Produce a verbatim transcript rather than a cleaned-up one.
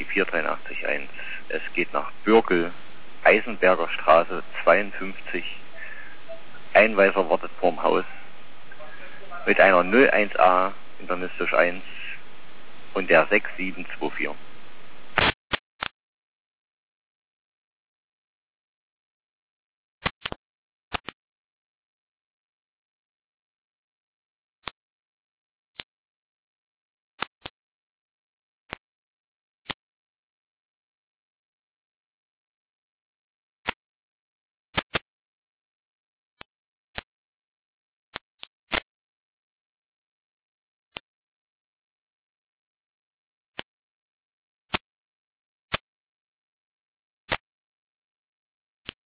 vier drei acht eins. Es geht nach Bürgel, Eisenberger Straße zweiundfünfzig. Einweiser wartet vorm Haus mit einer null eins a internistisch eins und der sechs sieben zwei vier.